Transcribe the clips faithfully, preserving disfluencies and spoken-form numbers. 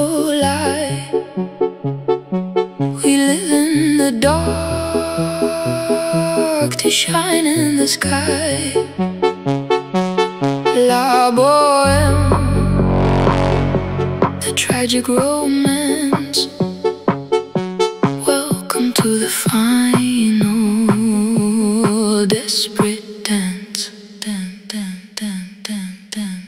lie. We live in the dark to shine in the sky. La Boheme, the tragic romance. Welcome to the final desperate dance. Dance, dance, dance, dance, dance.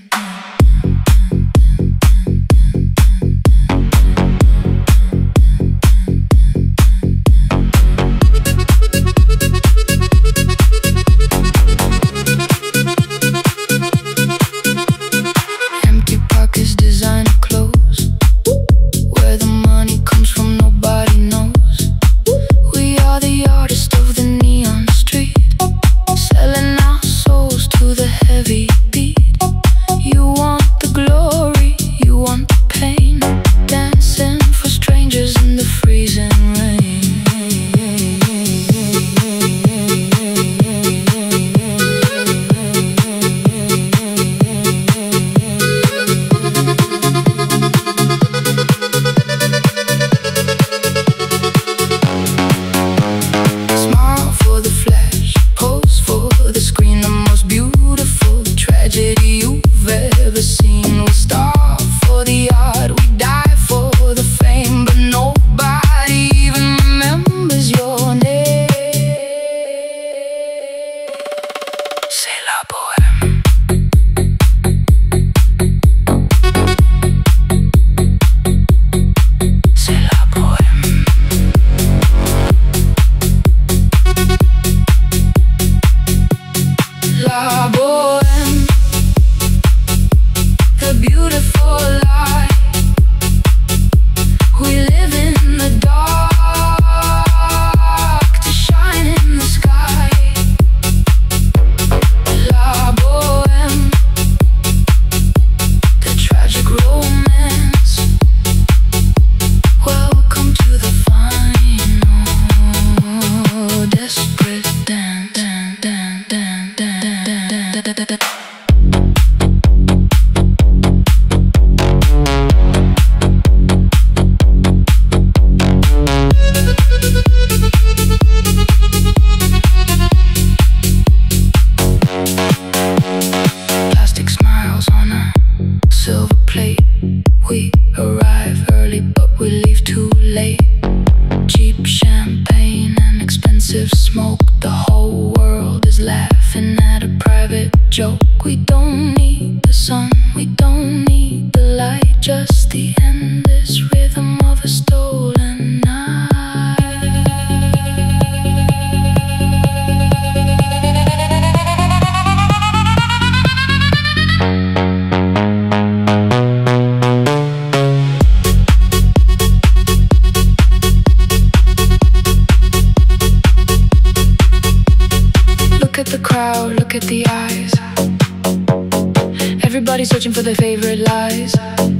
Searching for their favorite lies.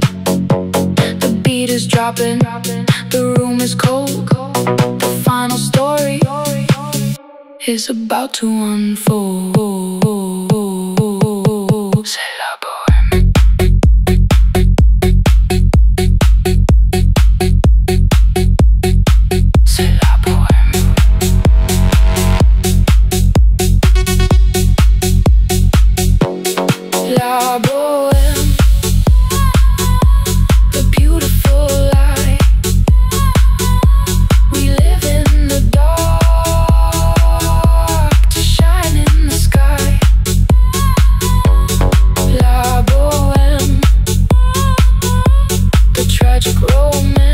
The beat is dropping, the room is cold. The final story is about to unfold. C'est la bohème. C'est la bohème. La bohème. Tragic romance.